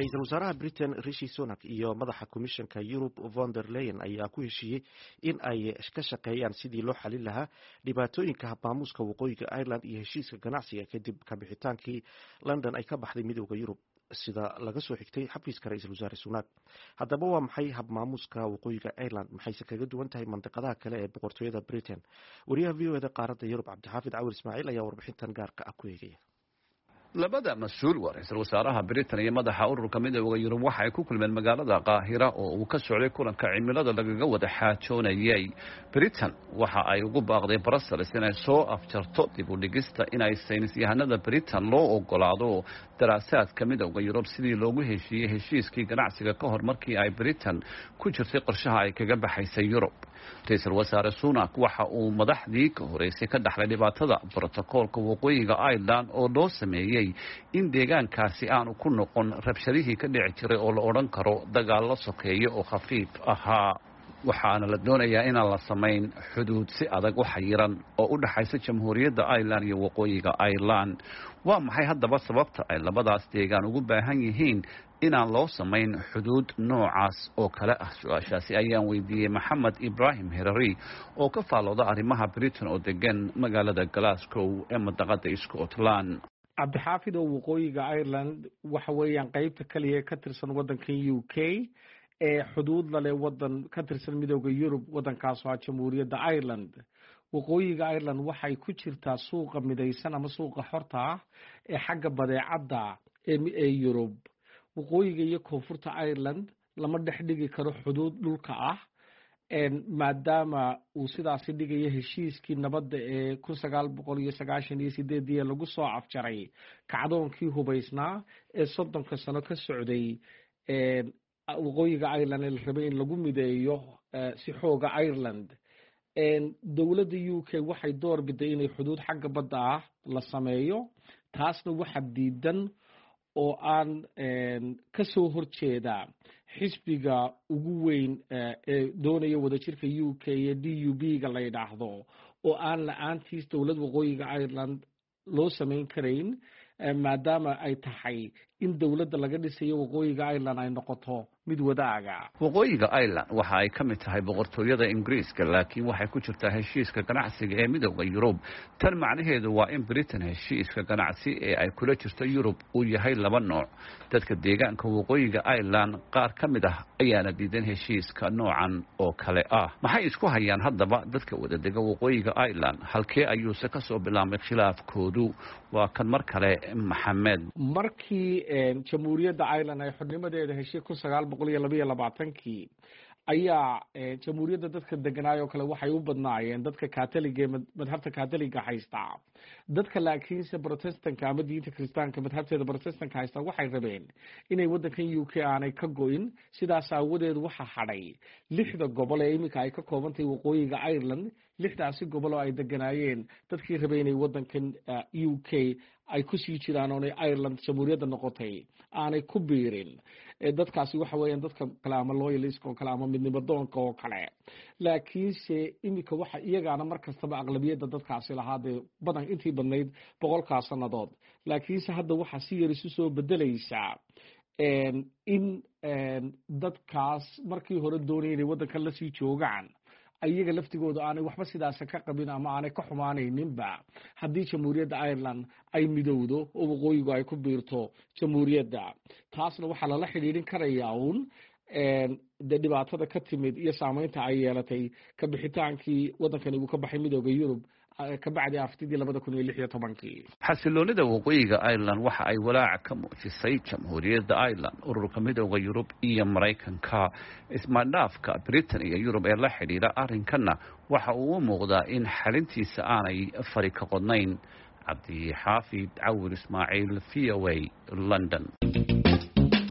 Ra'iisul Wasaaraha Britain Rishi Sunak iyo madaxa Komishanka Europe von der Leyen ayaa ku heshiiyey in ay ka shaqeeyaan sidii loo xalin lahaa dhibaatooyinka habmaamuuska waqooyiga Ireland iyo heshiiska ganacsiga kadib ka bixitaankii London ay ka baxday midowda Yurub sida laga soo xigtay xafiiska Ra'iisul Wasaare Sunak. Haddaba waa maxay habmaamuuska waqooyiga Ireland maxayse kaga duwan tahay mandiqadaha kale ee boqortooyada Britain? Wariyaha VOA-da qaaradda Yurub Cabdixaafid Cawil Ismaaciil ayaa warbixintan gaarka ah ku eegaya. labada mas'uul waa ra'iisul wasaaraha Britain iyo madaxa ururka midowga Yurub waxa ay ku kulmeen magaalada Qaahira oo uu ka socday kulanka cimilada lagaga wada xaajoonayay. Britain waxa ay ugu baaqday Brussels inay soo afjarto dib u dhigista inay saynis yahanada Britain loo ogolaado daraasaadka midowga Yurub sidii loogu heshiiyey heshiiskii ganacsiga ka hor markii ay Britain ku jirtay qorshaha ay kaga baxaysay Yurub. Ra'iisul wasaare Sunak waxa uu madaxdii ka horeysay ka dhaxlay dhibaatada brotokoolka waqooyiga Ireland oo loo sameeyay in deegaankaasi aanu ku noqon rabshadihii ka dhici jiray oo la odhan karo dagaalo sokeeye oo khafiif ahaa. waxaana la doonayaa inaan la samayn xuduud si adag u xayiran oo u dhaxaysa jamhuuriyadda Ireland iyo waqooyiga Ireland. waa maxay haddaba sababta ay labadaas deegaan ugu baahan yihiin inaan loo samayn xuduud noocaas oo kale ah? su-aashaasi ayaan weydiiyey Maxamed Ibrahim Herari oo ka faalooda arrimaha Britain oo degan magaalada Glasgow ee mandaqada Scotland. cabdixaafid oo waqooyiga Ireland waxa weeyaan qaybta kaliya ka tirsan wadanka UK ee xuduud la leh wadan ka tirsan midowga Yurub. wadankaas waa jamhuuriyadda Ireland. waqooyiga Ireland waxay ku jirtaa suuqa midaysan ama suuqa xorta ah ee xagga badeecada ee Yurub. waqooyiga iyo koonfurta Ireland lama dhex dhigi karo xuduud dhulka ah maadaama uu sidaasi dhigayo heshiiskii nabadda ee 1998 lagu soo afjaray kacdoonkii hubaysnaa ee 30 sano ka socday waqooyiga Ireland ee la rabay in lagu mideeyo si xooga Ireland. dowladda UK waxay door biday inay xuduud xagga badda ah la sameeyo. taasna waxa diidan oo aan ka soo horjeeda xisbiga ugu weyn ee doonaya wadajirka UK iyo DUP-ga la yiraahdo oo aan la'aantiis dowlad waqooyiga Ireland loo sameyn karayn maadaama ay tahay in dowladda laga dhisayo waqooyiga Ireland ay noqoto mid wadaaga. waqooyiga Ireland waxa ay ka mid tahay boqortooyada Ingiriiska laakiin waxay ku jirtaa heshiiska ganacsiga ee midowga Yurub. tan macnaheedu waa in Britain heshiiska ganacsi ee ay kula jirto Yurub uu yahay laba nooc. dadka deegaanka waqooyiga Ireland qaar ka mid ah ayaana diidan heshiiska noocan oo kale ah. maxay isku hayaan haddaba dadka wadadega waqooyiga Ireland? halkee ayuuse ka soo bilaabmay khilaafkoodu? waa kan mar kale Maxamed. markii jamhuuriyadda Ireland ay xornimadeeda heshay 1922 ayaa jamhuuriyadda dadka deganaayo kale waxay u badnaayeen dadka Catholic-ga madhabta Catholic-ga haysta. dadka laakiinse Protestantka ama diinta Kiristaanka madhabteeda Protestantka haysta waxay rabeen inay wadankan UK aanay ka go'in. sidaas aawadeed waxa hadhay 6 gobol ee imika ay ka koobantay waqooyiga Ireland. 6daasi gobol oo ay deganaayeen dadkii rabay inay wadankan UK ay ku sii jiraan oo Ireland jamhuuriyadda noqotay aanay ku biirin. dadkaasi waxa weeyaan dadka kala ama loyalist oo kala ama midnimo doonka oo kale. laakiinse imika waxa iyagaana markastaba aqlabiyadda dadkaasi lahaadee badan intii badnayd 100 sanadood. laakiinse hadda waxa si yar isu soo bedelaysa in dadkaas markii hore doonayeen inay wadankan la sii joogaan ayaga laftigooda aanay waxba sidaas ka qabin ama aanay ka xumaanayninba haddii jamhuuriyadda Ireland ay midowdo oo waqooyigu ay ku biirto jamhuuriyadda. taasna waxaa lala xidhiidhin karayaa uun dhibaatada ka timid iyo saameynta ay yeelatay ka bixitaankii wadankani uu ka baxay midowga Yurub kabacdi aftidii 2016. xasiloonida waqooyiga Ireland waxa ay walaac ka muujisay jamhuuriyadda Ireland, ururka midowga Yurub iyo Mareykanka. ismaandhaafka Britain iyo Yurub ee la xidhiidha arrinkana waxa uu u muuqdaa in xalintiisa aanay fari ka qodnayn. Cabdixaafid Cawil Ismaaciil, VOA, London.